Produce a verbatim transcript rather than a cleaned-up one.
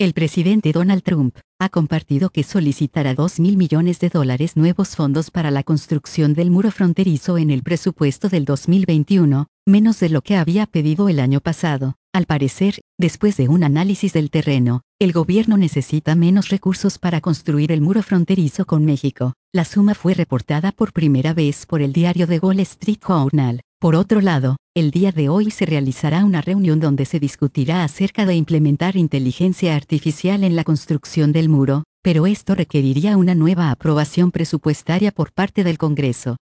El presidente Donald Trump ha compartido que solicitará dos mil millones de dólares nuevos fondos para la construcción del muro fronterizo en el presupuesto del dos mil veintiuno, menos de lo que había pedido el año pasado. Al parecer, después de un análisis del terreno, el gobierno necesita menos recursos para construir el muro fronterizo con México. La suma fue reportada por primera vez por el diario The Wall Street Journal. Por otro lado, el día de hoy se realizará una reunión donde se discutirá acerca de implementar inteligencia artificial en la construcción del muro, pero esto requeriría una nueva aprobación presupuestaria por parte del Congreso.